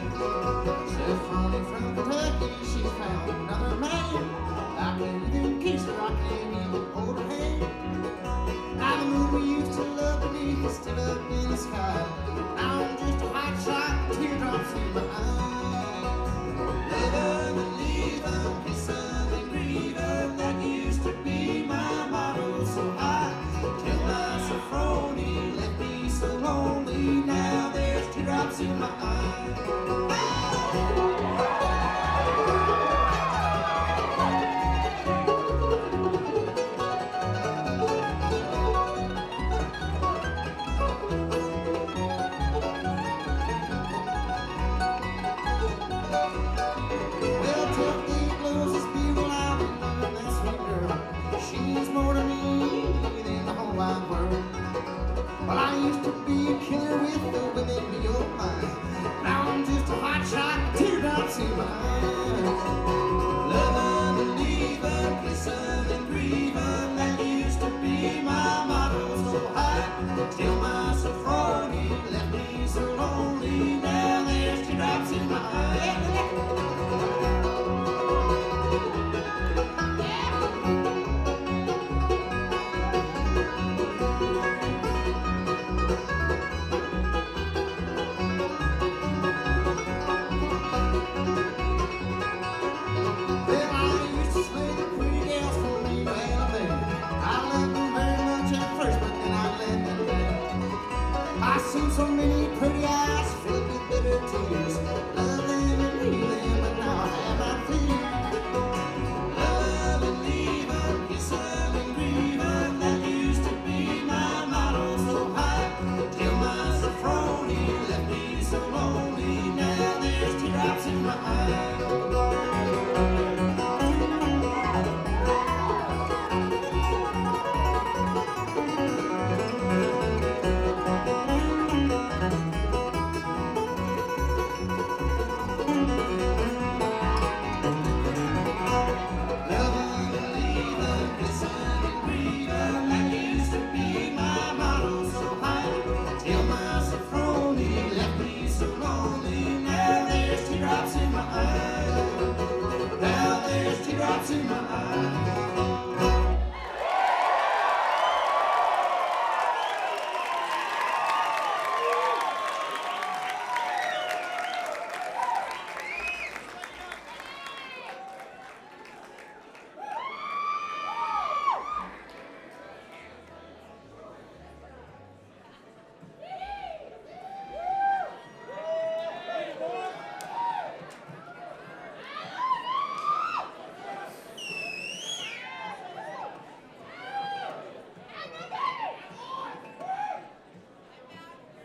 Saffron from Kentucky, she's found another man. I can't even kiss her, I can't even hold her hand. Now the moon we used to love beneath is still up in the sky. Now I'm just a hot shot, teardrops in my eyes. Living and leaving, kissing and grieving, that used to be my motto so high. Till my Sophrony left me so lonely, now there's teardrops in my eyes. Well, I used to be a killer with the women in your mind. Now I'm just a hot shot, teardrops in my eyes. Loving and leaving, kissing and grieving, that used to be my motto so high. Till my Sophrony left me so lonely, now there's teardrops in my eyes. I've seen so many pretty eyes filled with bitter tears.